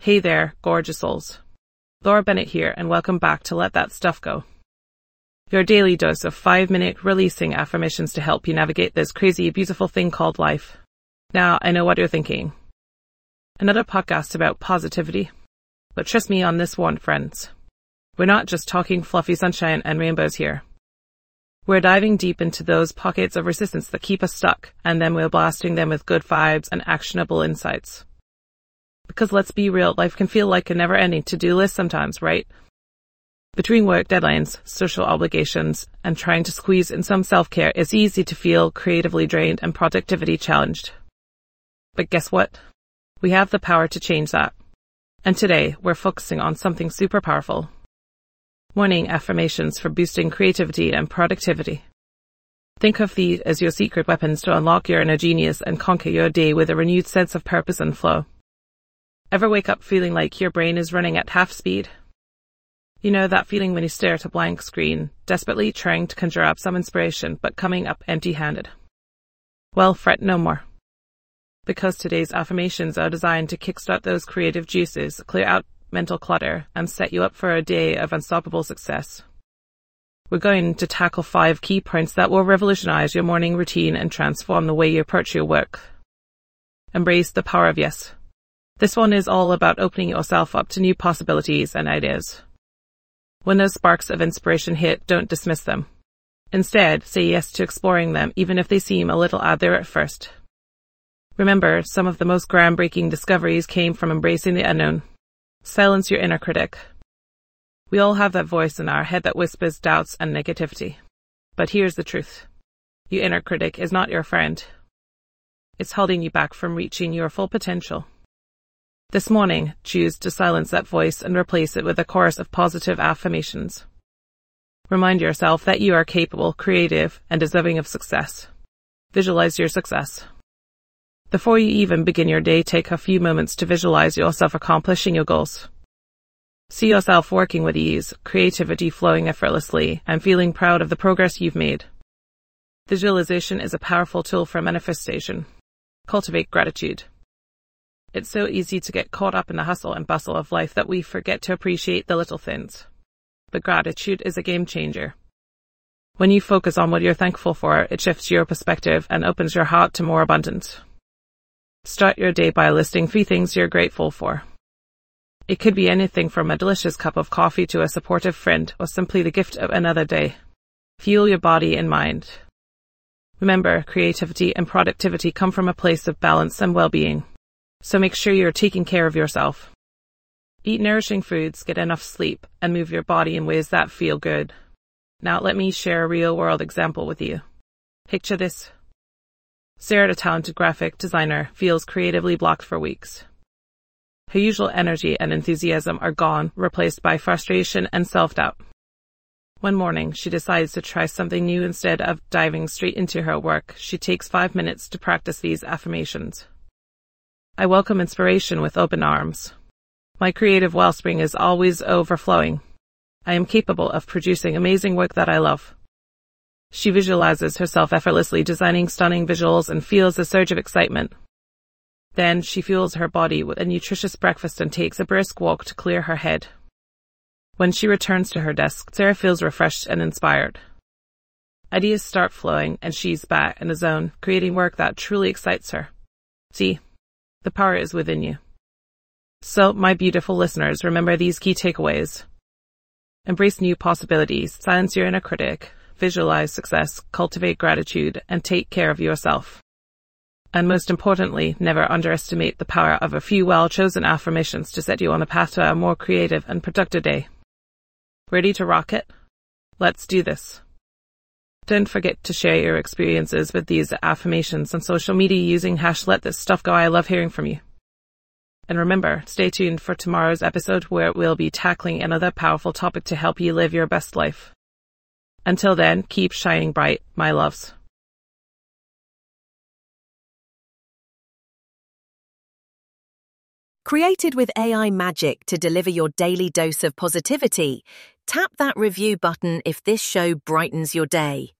Hey there, gorgeous souls. Laura Bennett here, and welcome back to Let That Stuff Go. Your daily dose of 5-minute releasing affirmations to help you navigate this crazy, beautiful thing called life. Now, I know what you're thinking. Another podcast about positivity. But trust me on this one, friends. We're not just talking fluffy sunshine and rainbows here. We're diving deep into those pockets of resistance that keep us stuck, and then we're blasting them with good vibes and actionable insights. Because let's be real, life can feel like a never-ending to-do list sometimes, right? Between work deadlines, social obligations, and trying to squeeze in some self-care, it's easy to feel creatively drained and productivity challenged. But guess what? We have the power to change that. And today, we're focusing on something super powerful. Morning affirmations for boosting creativity and productivity. Think of these as your secret weapons to unlock your inner genius and conquer your day with a renewed sense of purpose and flow. Ever wake up feeling like your brain is running at half speed? You know that feeling when you stare at a blank screen, desperately trying to conjure up some inspiration, but coming up empty-handed? Well, fret no more. Because today's affirmations are designed to kickstart those creative juices, clear out mental clutter, and set you up for a day of unstoppable success. We're going to tackle 5 key points that will revolutionize your morning routine and transform the way you approach your work. Embrace the power of yes. This one is all about opening yourself up to new possibilities and ideas. When those sparks of inspiration hit, don't dismiss them. Instead, say yes to exploring them, even if they seem a little out there at first. Remember, some of the most groundbreaking discoveries came from embracing the unknown. Silence your inner critic. We all have that voice in our head that whispers doubts and negativity. But here's the truth. Your inner critic is not your friend. It's holding you back from reaching your full potential. This morning, choose to silence that voice and replace it with a chorus of positive affirmations. Remind yourself that you are capable, creative, and deserving of success. Visualize your success. Before you even begin your day, take a few moments to visualize yourself accomplishing your goals. See yourself working with ease, creativity flowing effortlessly, and feeling proud of the progress you've made. Visualization is a powerful tool for manifestation. Cultivate gratitude. It's so easy to get caught up in the hustle and bustle of life that we forget to appreciate the little things. But gratitude is a game changer. When you focus on what you're thankful for, it shifts your perspective and opens your heart to more abundance. Start your day by listing 3 things you're grateful for. It could be anything from a delicious cup of coffee to a supportive friend, or simply the gift of another day. Fuel your body and mind. Remember, creativity and productivity come from a place of balance and well-being. So make sure you're taking care of yourself. Eat nourishing foods, get enough sleep, and move your body in ways that feel good. Now let me share a real-world example with you. Picture this. Sarah, the talented graphic designer, feels creatively blocked for weeks. Her usual energy and enthusiasm are gone, replaced by frustration and self-doubt. One morning, she decides to try something new. Instead of diving straight into her work, she takes 5 minutes to practice these affirmations. I welcome inspiration with open arms. My creative wellspring is always overflowing. I am capable of producing amazing work that I love. She visualizes herself effortlessly designing stunning visuals and feels a surge of excitement. Then she fuels her body with a nutritious breakfast and takes a brisk walk to clear her head. When she returns to her desk, Sarah feels refreshed and inspired. Ideas start flowing and she's back in the zone, creating work that truly excites her. See, the power is within you. So, my beautiful listeners, remember these key takeaways. Embrace new possibilities, silence your inner critic, visualize success, cultivate gratitude, and take care of yourself. And most importantly, never underestimate the power of a few well-chosen affirmations to set you on a path to a more creative and productive day. Ready to rock it? Let's do this. Don't forget to share your experiences with these affirmations on social media using #LetThisStuffGo. I love hearing from you. And remember, stay tuned for tomorrow's episode where we'll be tackling another powerful topic to help you live your best life. Until then, keep shining bright, my loves. Created with AI magic to deliver your daily dose of positivity, tap that review button if this show brightens your day.